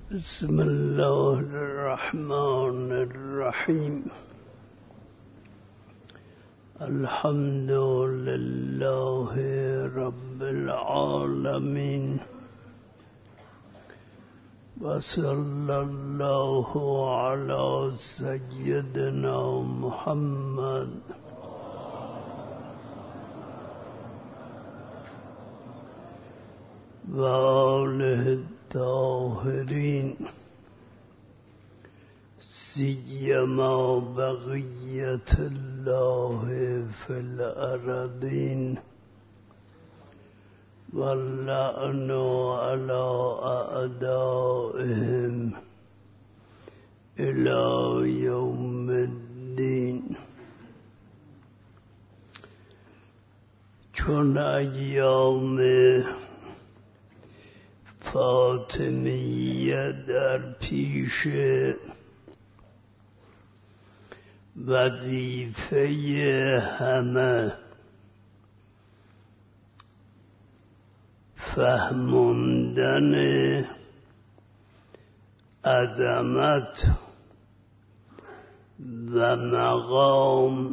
بسم الله الرحمن الرحیم. الحمد لله رب العالمین و صلی الله علی سیدنا محمد و آله الطاهرین، سیما بقیت الله فی الارضین واللعن علی اعدائهم الی یوم الدین. چون ایام فاطمیه در پیش وظیفه همه فهموندن عظمت و مقام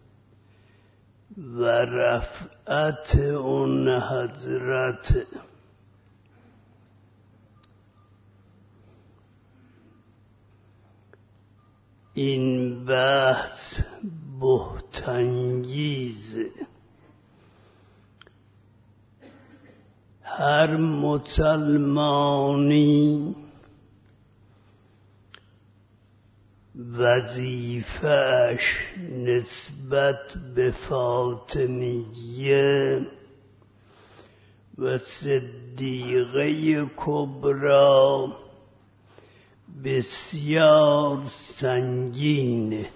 و رفعت اون حضرت، این بحث بهت‌انگیزه. هر مسلمانی وظیفه‌اش نسبت به فاطمیه و صدیقه کبری بسیار سنگینه.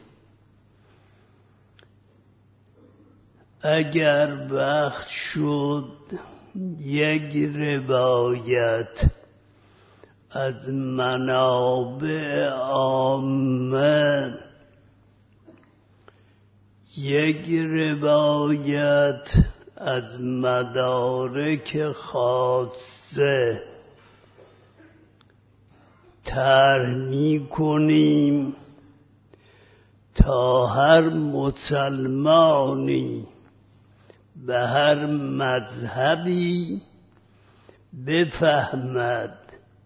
اگر وقت شد یک روایت از منابع عامه، یک روایت از مدارک خاصه طرح می‌کنیم تا هر مسلمانی به هر مذهبی بفهمد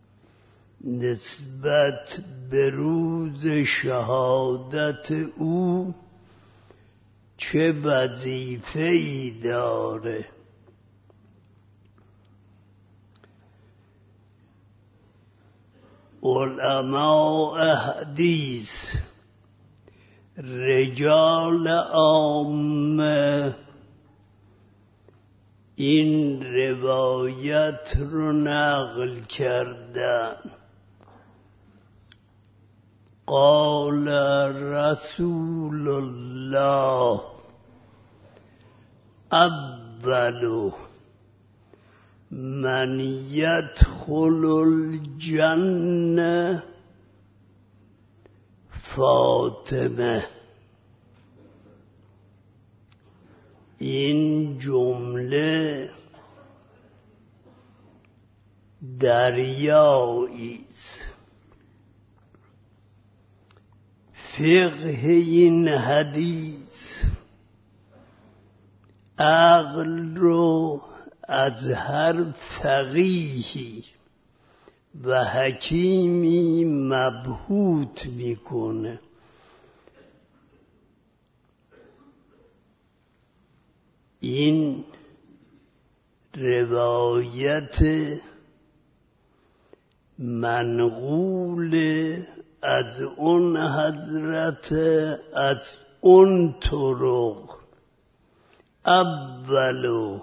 نسبت به روز شهادت او چه وظیفه‌ای داره. علماء حدیث، رجال عامه این روایت رو نقل کردن. قال رسول الله اول من يدخل الجنة فاطمه. این جمله دریایی است. فقه این حدیث عقل رو از هر فقیهی و حکیمی مبهوت میکنه. این روایت منقول از اون حضرت، از اون طرق. اولو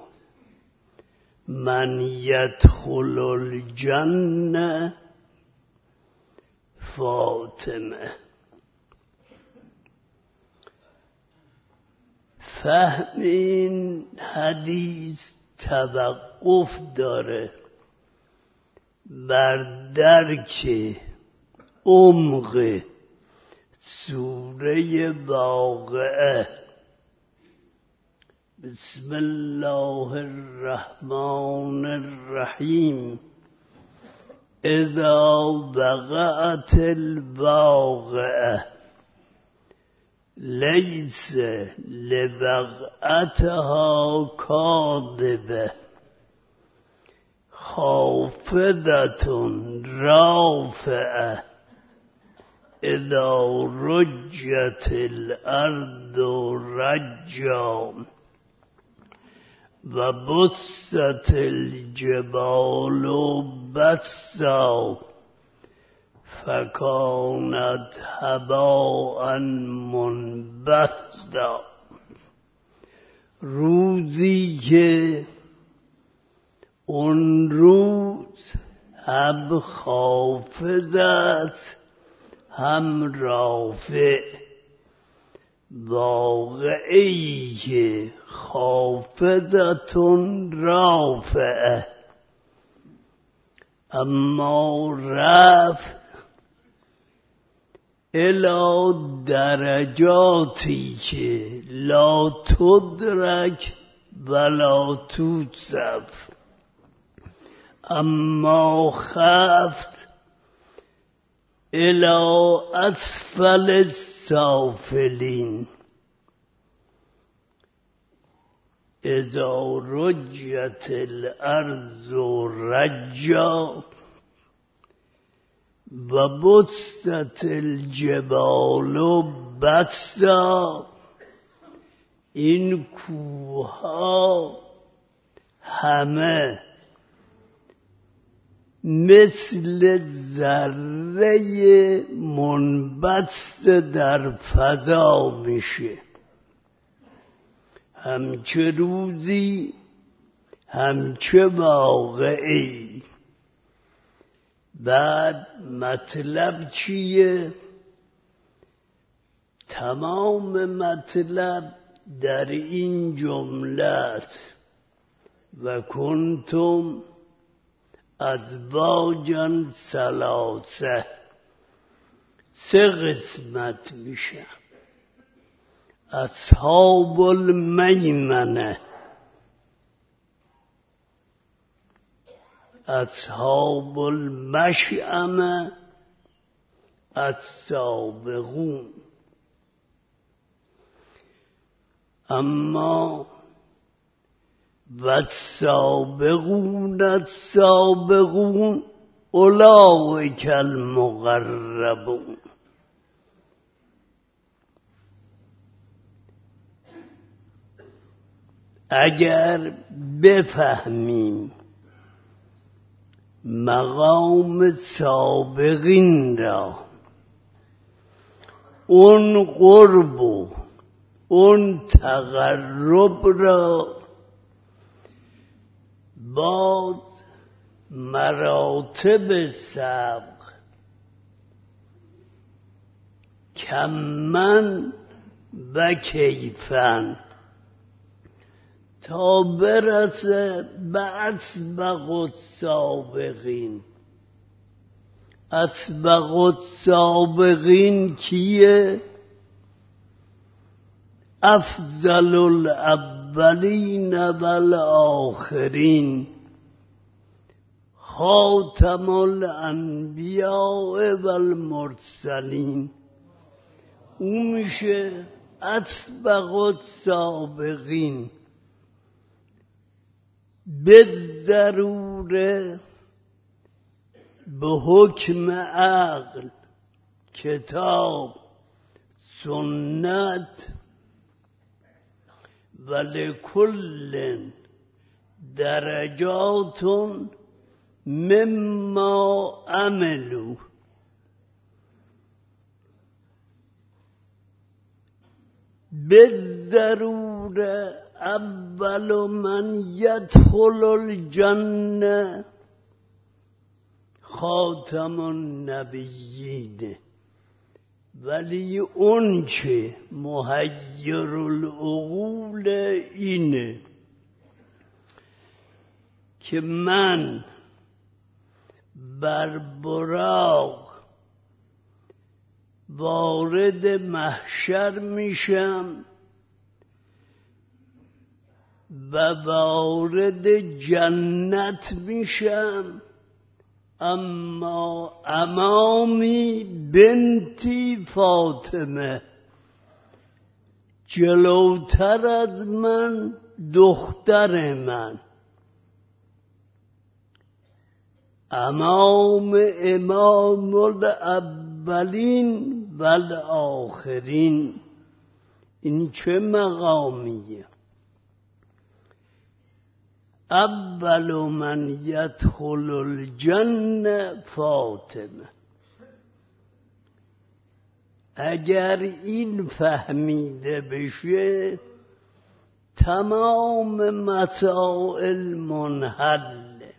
من يدخل الجنة فاطمه. فهم این حدیث توقف داره بر درک عمق سوره واقعه. بسم الله الرحمن الرحیم. اذا وقعت الواقعه لیس لوقعتها کاذبه خافضة رافعه اذا رجت الارض رجا و بست الجبال بسا فکانت هباء منبثا. روزی که اون روز هم خافض است هم رافع، واقعی که خافضتون رافعه، اما رفع الى درجاتی که لا تدرک ولا توصف، اما خفت الى اسفل السافلین. اذا رجت الارض رجا و بست الجبال بسا. این کوها همه مثل ذره منبث در فضا میشه، همچه روزی همچه واقعی. بعد مطلب چیه؟ تمام مطلب در این جمله است و کنتم ازواجا ثلاثه. سه قسمت میشه. اصحاب المیمنه، اصحاب المشأمه، السابقون. اما والسابقون السابقون اولئک المقربون. اگر بفهمیم مقام سابقین را، اون قرب و اون تقرب را، باز مراتب سبق کمن و کیفن تا برسه به اسبق السابقین. اسبق السابقین کیه؟ افضل الاولین والآخرین، خاتم الانبیاء والمرسلین. اون میشه اسبق السابقین. به ضروره به حکم عقل، کتاب، سنت، ولکل درجات مما عملوا. بالضروره اول من یدخل الجنه خاتم النبیین. ولی اون چه محیر العقول اینه که من بر براق وارد محشر میشم و وارد جنت میشم اما امامی بنتی فاطمه، جلوتر از من دختر من. امام الاولین و الاخرین. این چه مقامیه؟ اول من یدخل الجنه فاطمه. اگر این فهمیده بشه تمام مسائل منحله.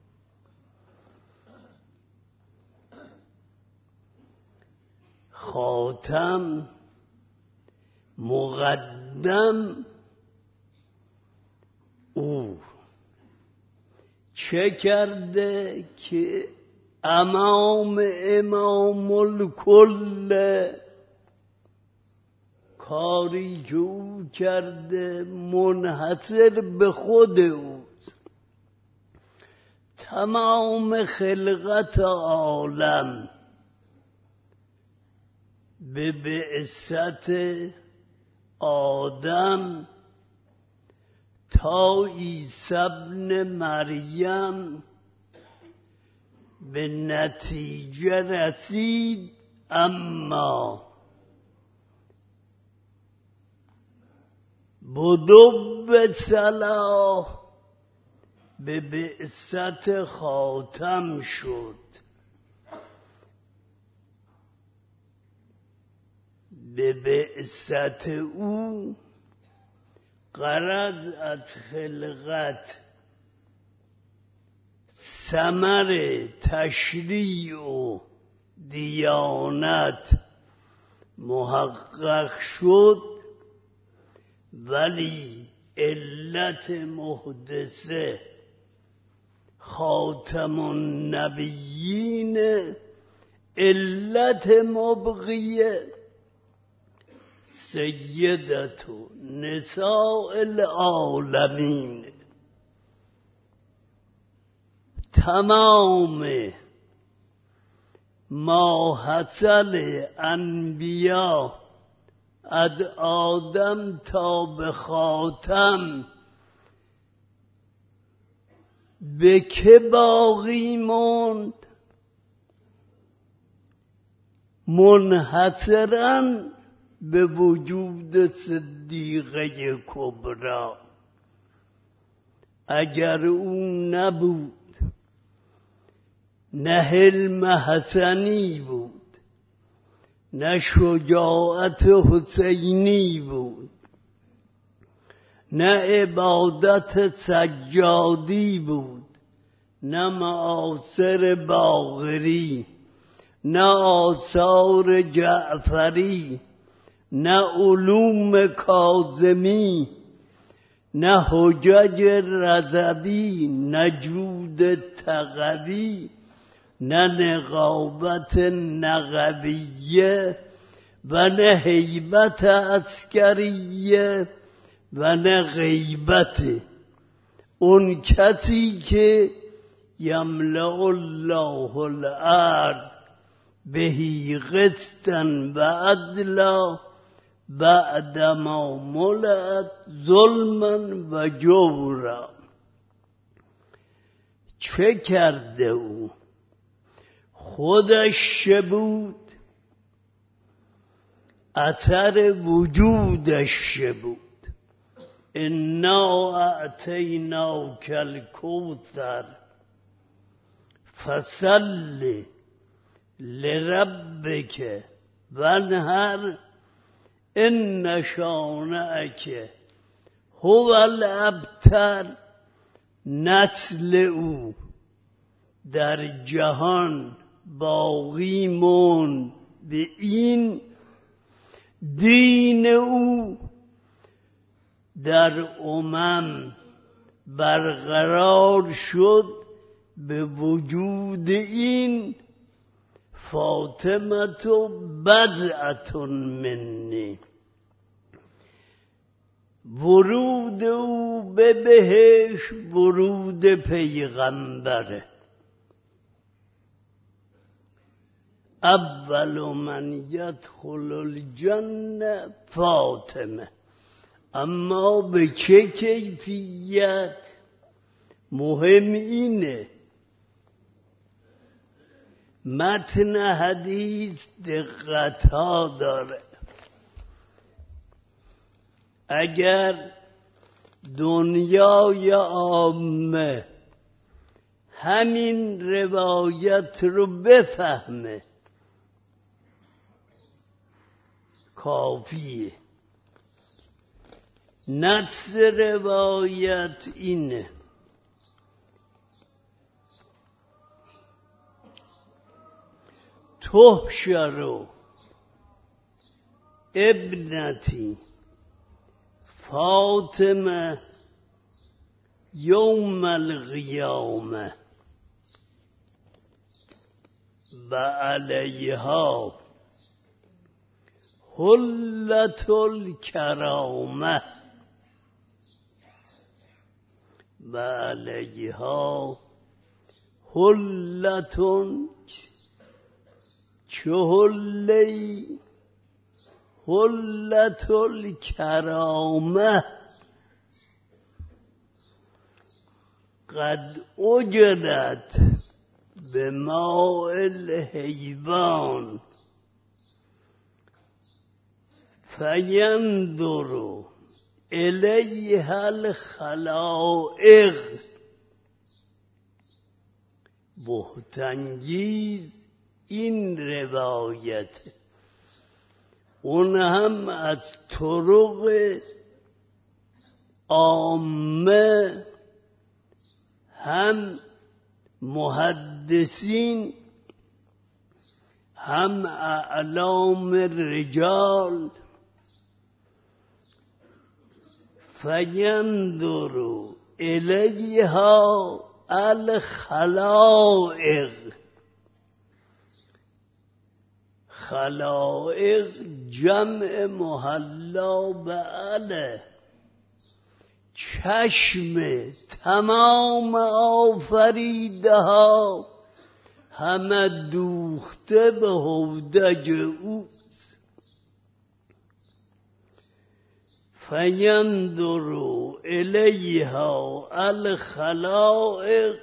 خاتم مقدم او چه کرده که امام الکل کاری که او کرده منحصر به خود اوست. تمام خلقت عالم به بعثت آدم تا عیسی ابن مریم به نتیجه رسید، اما بدو به صلاح به بعثت خاتم شد. به بعثت او غرض از خلقت ثمر تشریع و دیانت محقق شد، ولی علت محدثه خاتم النبیین، علت مبقیه سیدت نساء العالمین. تمام ما حصل انبیا از آدم تا به خاتم به که باقی موند؟ منحصراً به وجود صدیقه کبری. اگر او نبود نه حلم حسنی بود، نه شجاعت حسینی بود، نه عبادت سجادی بود، نه معاصر باقری، نه آثار جعفری، نه علوم کاظمی، نه حجج رضوی، نه جود تقوی، نه نقابت نقویه، و نه هیبت عسکریه، و نه غیبت. اون کسی که یملأ الله الارض بهی قسطا و عدلا بعدما ملأت ظلما و جورا. چه کرده او؟ خودش چه بود؟ اثر وجودش چه بود؟ انا اعطیناک الکوثر فصل لربک وانحر ان شانئک هو الابتر. نسل او در جهان باقی موند، به این دین او در امم برقرار شد. به وجود این فاطمه بضعة منی. ورود او به بهشت ورود پیغمبره. اول من یدخل الجنه فاطمه. اما به چه کیفیت؟ مهم اینه متن حدیث دقت‌ها داره. اگر دنیای عامه همین روایت رو بفهمه کافیه. نص روایت اینه: تحشر ابنتی فاطمه یوم القیامه و علیها حلة الکرامه و علیها حلة چهلی حلة الکرامه قد اجرت بماء الحیوان فینظر الیها الخلائق. بهت‌انگیز این روایت، اون هم از طرق عامه، هم محدثین هم اعلام رجال. فینظر الیها الخلائق. خلائق جمع محلا به اله، چشم تمام آفریده ها همه دوخته به هودج اوست. فینظر الیها الخلائق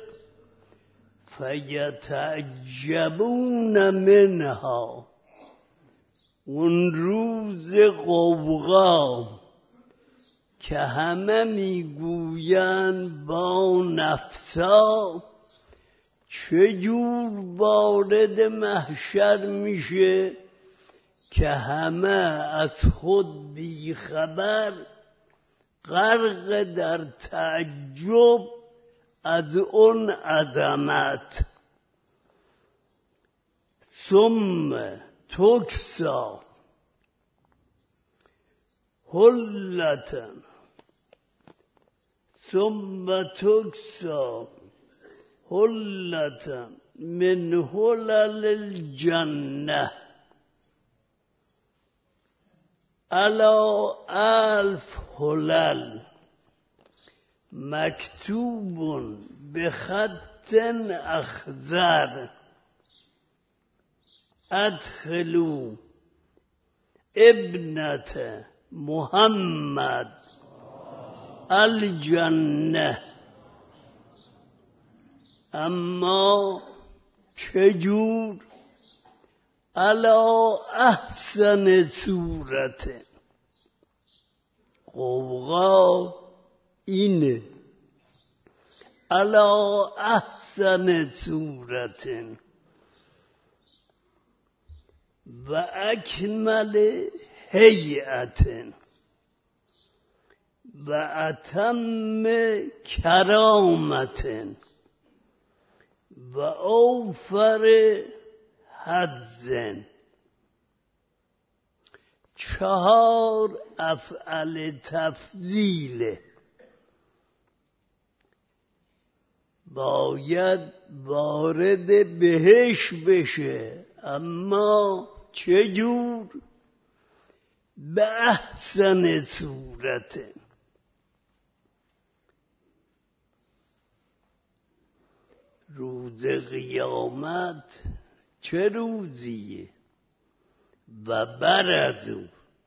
فیتعجبون منها. اون روز قوقا که همه میگویند با نفسا چجور وارد محشر میشه که همه از خود بیخبر، غرق در تعجب از اون عظمت. ثم تکسا حلة ثم تکسا حلة من حلل الجنة علی 1000 حلل مکتوب بخط اخضر ادخلوا ابنة محمد الجنه. اما چجور؟ علی احسن صورت. قوقا اینه، علی احسن صورت و اکمل هیئت و اتم کرامت و اوفر حظ. 4 افعل تفضیل باید وارد بهش بشه، اما چجور؟ به احسن صورت. روز قیامت چه روزیه و برزو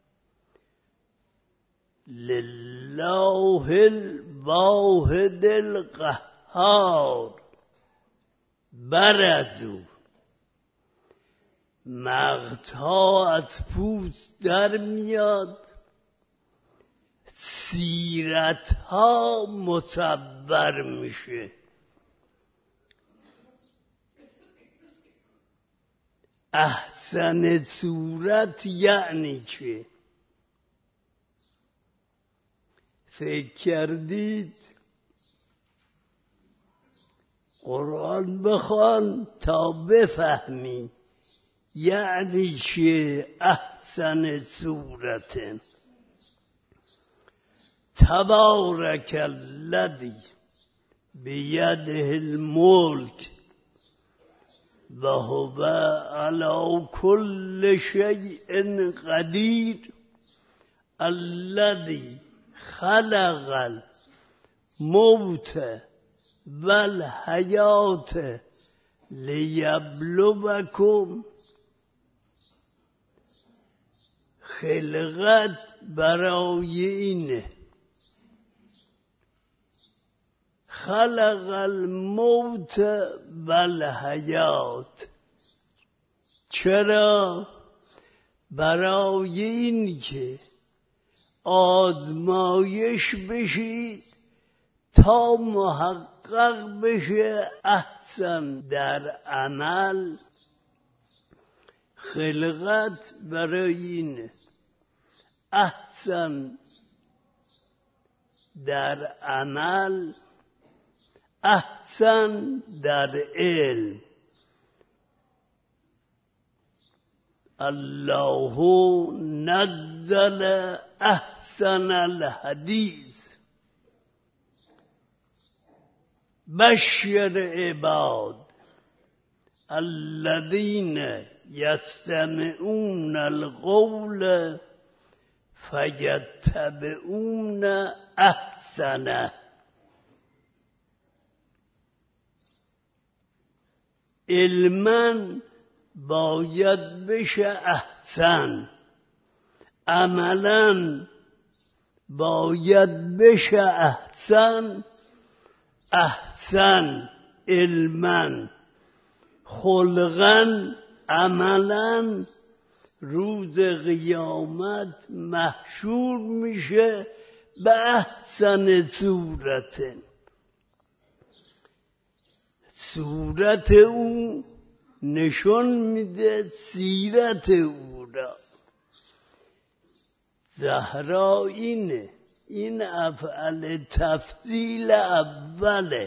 لله الواحد القهار برزو مغزها از پوست در میاد سیرتها مصور میشه احسن صورت یعنی چه؟ فکر کردید قرآن بخوان تا بفهمی یعنی چه احسن صورت؟ تبارک الذی بیده الملک و هو علی کل شیء قدیر الذی خلق الموت والحیات لیبلوکم خلقت برای اینه خلق الموت والحیات چرا؟ برای این که آزمایش بشید تا محقق بشه احسن در عمل خلقت برای اینه احسن در عمل احسن در علم الله نزل احسن الحدیث بشر عباد الذین یستمعون القول فیتبعون احسنه علما باید بشه احسن عملا باید بشه احسن احسن علما خلقا عملا روز قیامت محشور میشه به احسن صورت صورت او نشون میده سیرت او را زهرا اینه این افعل تفضیل اوله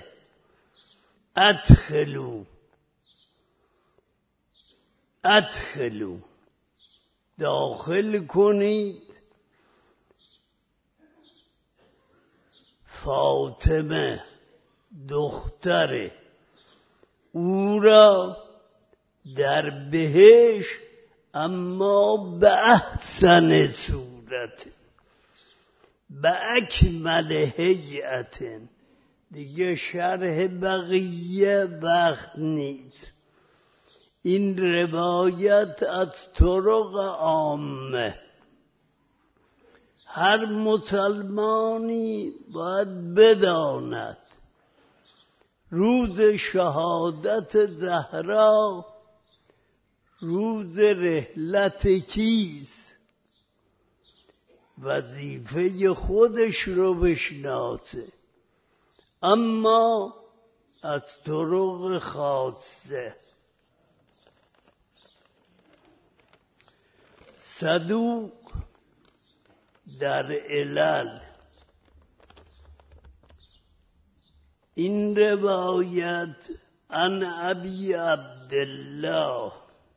ادخلو داخل کنید فاطمه دختر او را در بهشت اما به احسن صورت به اکمل هیئت دیگه شرح بقیه وقت نیست این روایت از طرق عامه هر مسلمانی باید بداند روز شهادت زهرا روز رحلت کیست وظیفه خودش رو بشناسه اما از طرق خاصه صدوق در علل این روایت عن ابی عبدالله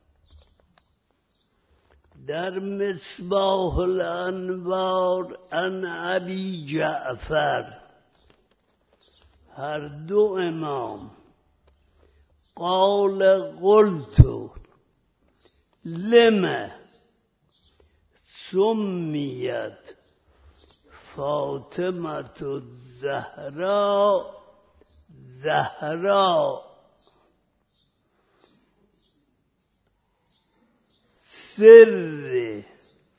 در مصباح الانوار عن ابی جعفر هر دو امام قال قلت لما سمیت فاطمة الزهراء سر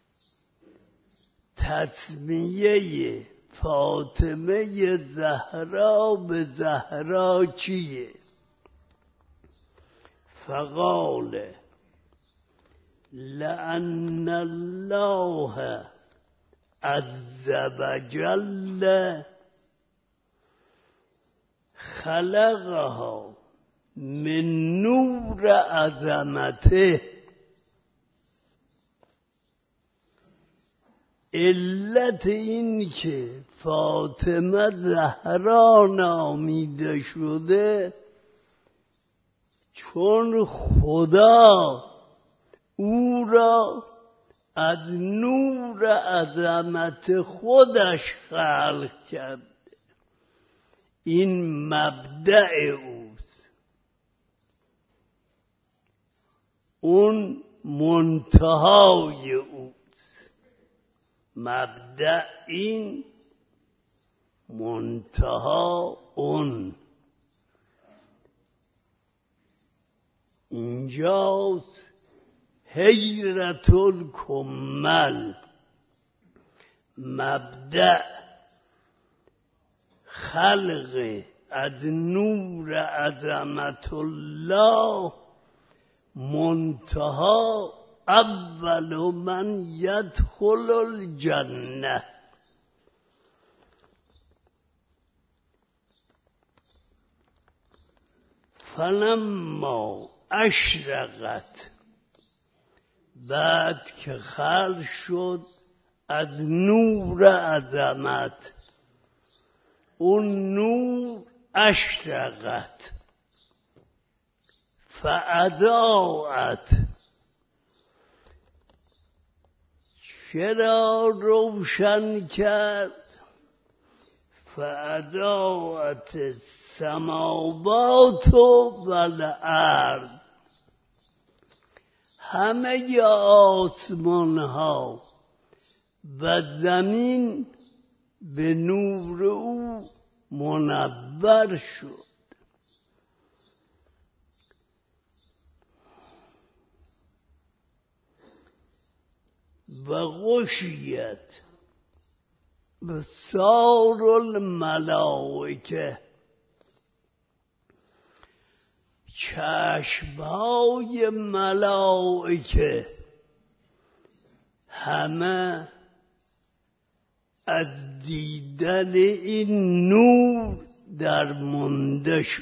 تسمیه فاطمه زهرا به زهرا چیه؟ فقال لأن الله عز وجل خلقها من نور عظمته. علت این که فاطمه زهرا نامیده شده چون خدا او را از نور عظمت خودش خلق کرد. این مبدأ اوست، اون منتهای اوست. مبدأ این، منتها اون. اینجاست حیرت الکمل. مبدأ خلق از نور عظمت الله، منتها اول من یدخل الجنه. فلما اشرقت، بعد که خلق شد از نور عظمت، اون نور اشرقت فاضاءت، چرا روشن کرد؟ فاضاءت السماوات والارض، همه آسمان ها و زمین به نور او منور شد. و غشیت بصار الملائکه، چشمهای ملائکه همه از دیدن این نور درمانده شد.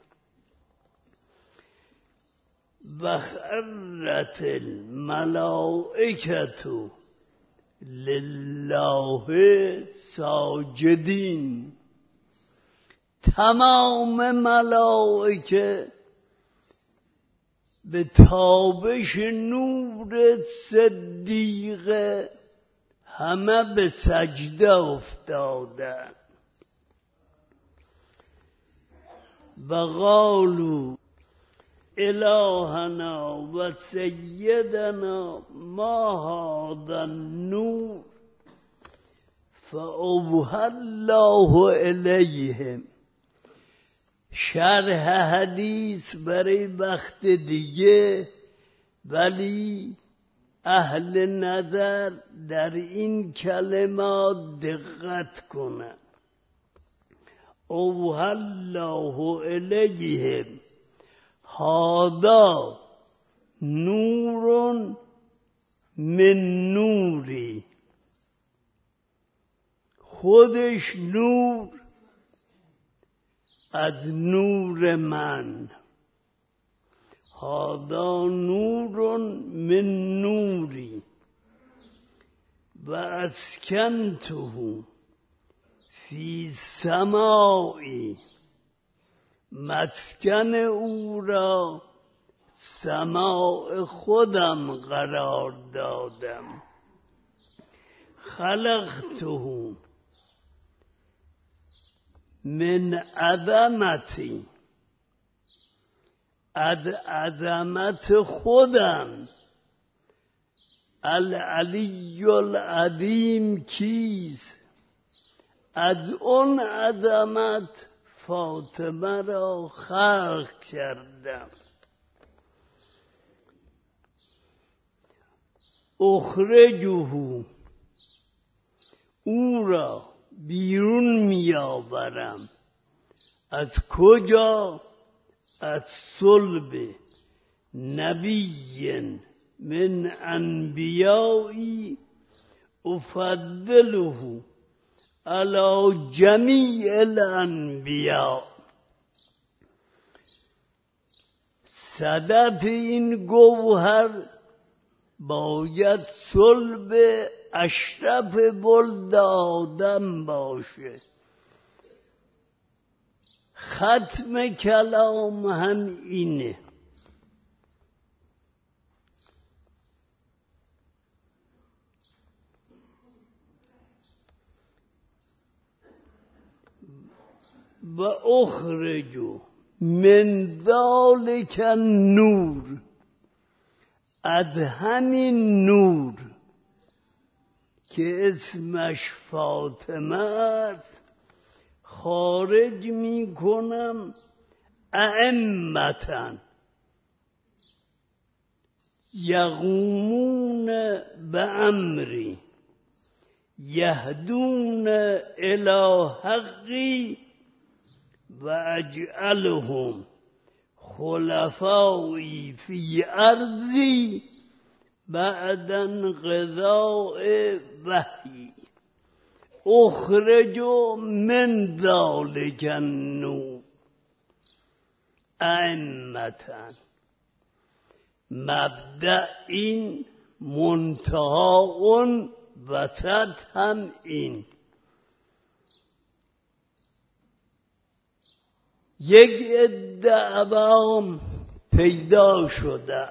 و خرت الملائکة لله ساجدین، تمام ملائکه به تابش نور صدیقه همه به سجده افتادن. و قالوا الهنا و سیدنا ما هذا النور فاوحی الله الیهم. شرح حدیث برای وقت دیگه، ولی اهل نظر در این کلمات دقت کنند. اوحی الله الیهم هذا نور من نوری، خودش نور از نور من. هذا نور من نوری و اسکنته فی سمائی، مسکن او را سماع خودم قرار دادم. خلقته من عظمتی، از عظمت خودم. العلی العظیم کیست؟ از اون عظمت فاطمه را خلق کردم. اخرجه او را بیرون میآورم. از کجا؟ از صلب نبی من انبیایی افضله علی جمیع الانبیاء. صدف این گوهر باید صلب اشرف ولد آدم باشه. ختم کلام هم اینه. و اخرجو من ذالک النور، از همین نور که اسمش فاطمه است خارج می کنم ائمة یقومون بامری یهدون الی حقی و اجعلهم خلفایی فی ارضی بعد انقضاء وحی. اخرجوا من ذلک النور ائمة. مبدأ این، منتهی اون، وسط هم این. یک عده عوام پیدا شده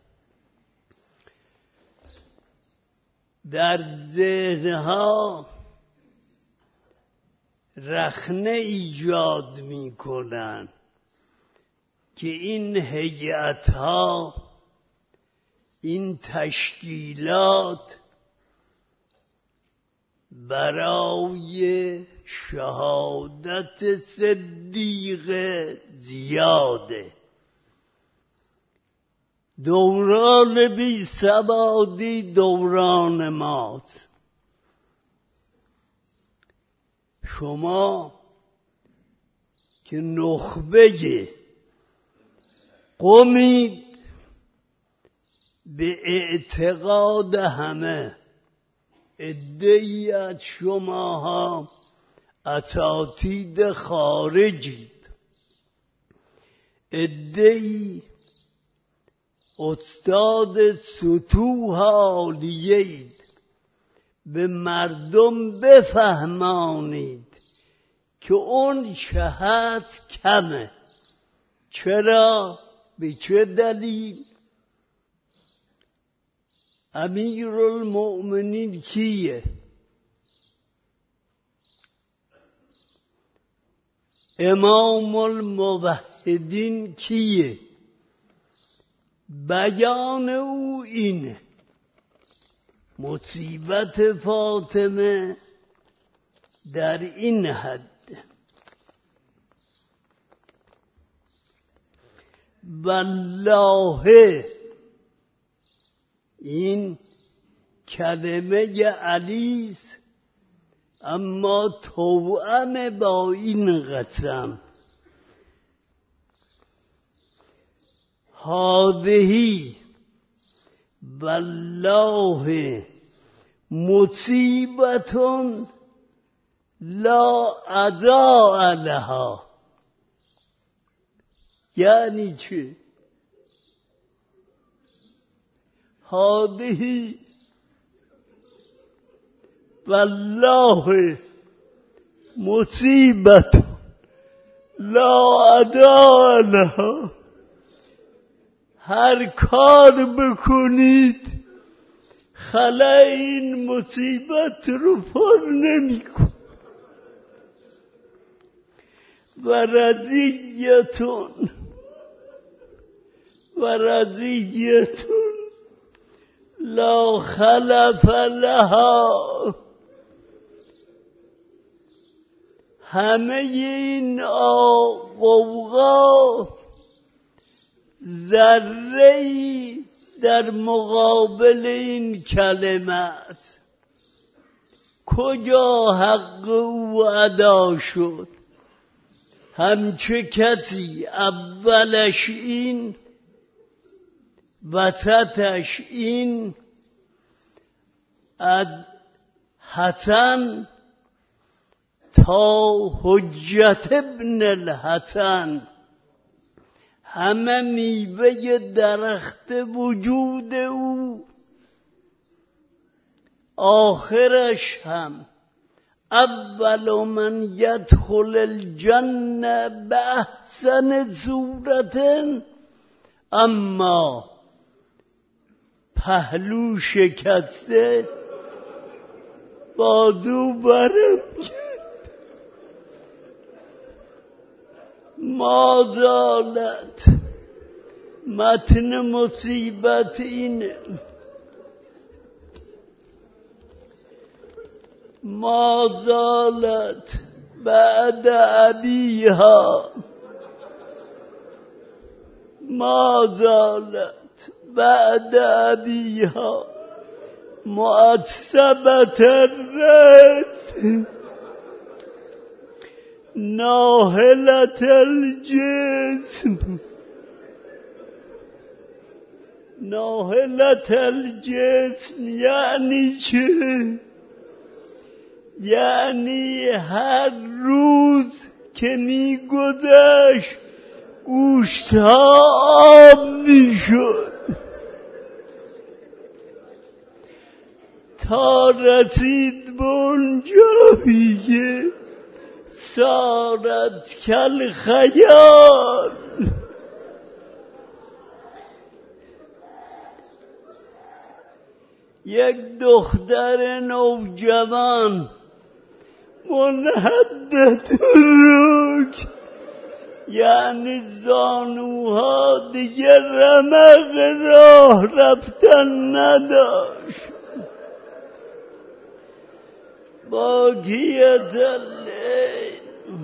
در ذهنها رخنه ایجاد می کنند که این هیئت‌ها، این تشکیلات برای شهادت صدیق زیاده. دوران بی سوادی دوران ماست. شما که نخبه قومید به اعتقاد همه، عده‌ای از شماها اساتید خارجید، عده‌ای استاد سطوح عالیه‌اید. به مردم بفهمانید که اون چه هست کمه. چرا؟ به چه دلیل؟ امیرالمؤمنین کیه؟ امام الموحدین کیه؟ بیان او اینه. مصیبت فاطمه در این حد. والله، این کلمه علیست اما توأم با این قسم. هذه والله مصیبت لا اضاء لها. یعنی چه؟ هذه والله مصیبت لا اضاء لها. هر کار بکنید خلای این مصیبت رو پر نمی‌کن. و رضیتون لا خلف لها. همه این قوقا ذره‌ای در مقابل این کلمت کجا حق او ادا شد؟ همچه کسی اولش این وسطش این از حسن تا حجت ابن الحسن همه میوه درخت وجود او، آخرش هم اول من یدخل الجنه به احسن صورت، اما پهلو شکسته بازو برم کرد. ما زالت متن مصیبت اینه، ما زالت بعد ابیها، ما زالت بعد ابیها معصبت الرأس ناهلت الجسم. ناهلت الجسم یعنی چه؟ یعنی هر روز که میگذشت گوشتها آب میشد تا رسید به اونجایی که سارت کل خیال. یک دختر نوجوان منحدت رک، یعنی زانوها دیگر رمق راه رفتن نداشت، باقیت اللیل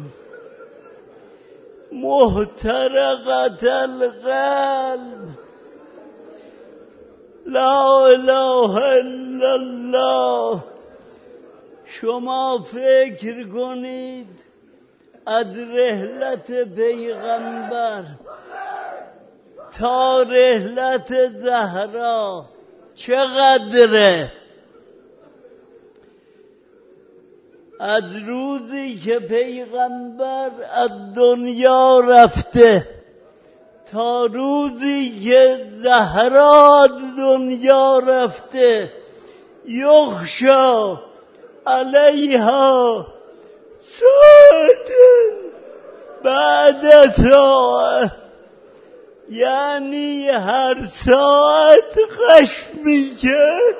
محترقت القلب، لا اله الا الله. شما فکر کنید از رحلت پیغمبر تا رحلت زهرا چقدره؟ از روزی که پیغمبر از دنیا رفته تا روزی که زهرا از دنیا رفته، یخشا علیها ساعت بعد ساعت، یعنی هر ساعت خشمی کرد.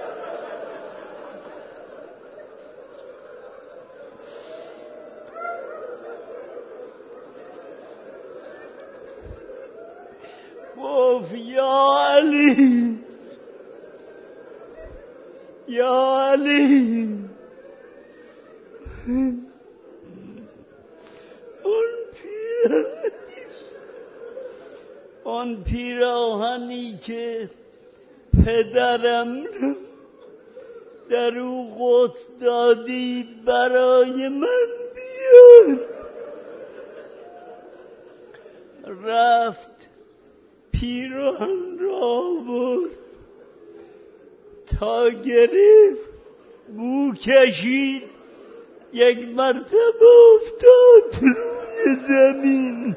گفت یا علی، یا علی، اون پیراهنی که پدرم رو در او قسط دادی برای من بیار. رفت پیراهن را آورد، تا گرفت بو کشید، یک مرتبه افتاد روی زمین.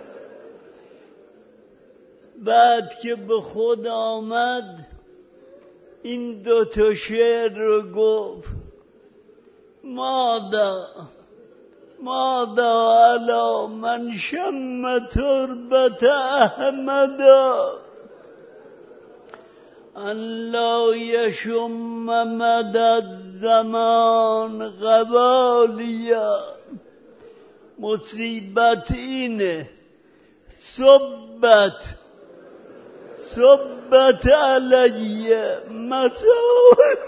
بعد که به خود آمد این دوتا شعر رو گفت: ماذا علی من شم تربت احمدا ان لا یشم مدى الزمان قبالیا. مصیبت اینه صبت علیه مصائب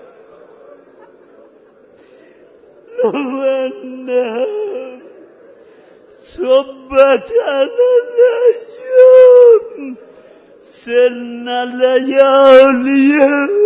لو انها صبت علی الایام سرن لیالی